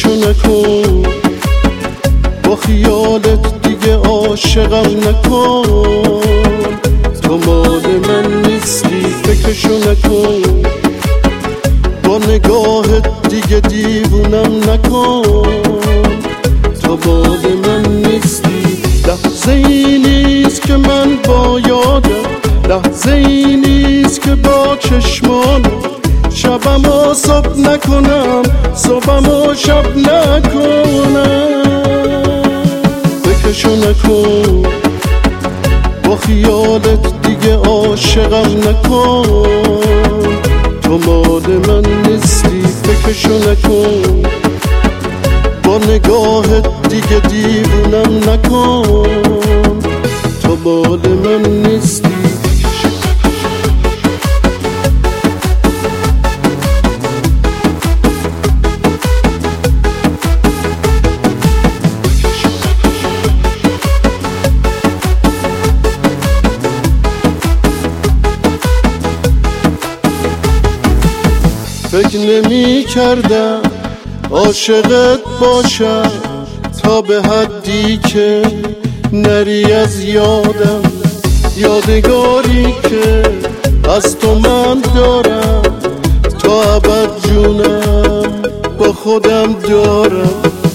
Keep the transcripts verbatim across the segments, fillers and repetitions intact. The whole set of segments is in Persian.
فکرشو نکن، با خیالت دیگه عاشقم نکن. تو مال من نیستی فکرشو نکن، با نگاهت دیگه دیوونم نکن. تو مال من نیستی. لحظه ای نیست که من با یادم، لحظه ای نیست که با چشمانم شبم و صبح نکنم، صبحم و شب نکنم. فکرشو نکن، با خیالت دیگه عاشقم نکن. تو مال من نیستی فکرشو نکن، با نگاهت دیگه دیوونم نکن. تو مال من نیستی. فکر نمی کردم عاشقت باشم تا به حدی که نری از یادم. یادگاری که از تو من دارم تا ابد جونم با خودم دارم.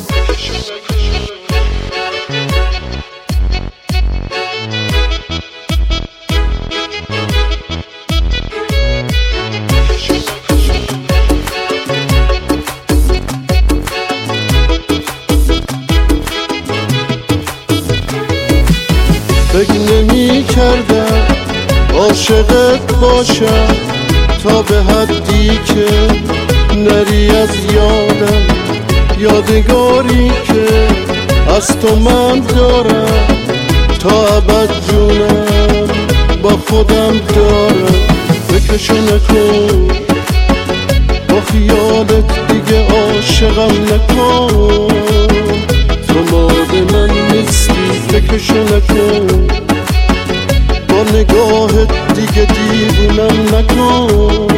فکر نمی کردم عاشقت باشم تا به حدی که نری از یادم. یادگاری که از تو من دارم تا ابد جونم با خودم دارم. فکرشو نکن، با خیالت دیگه عاشقم نکن. تو مال من نیستی فکرشو نکن، با نگاهت دیگه دیوونم نکن.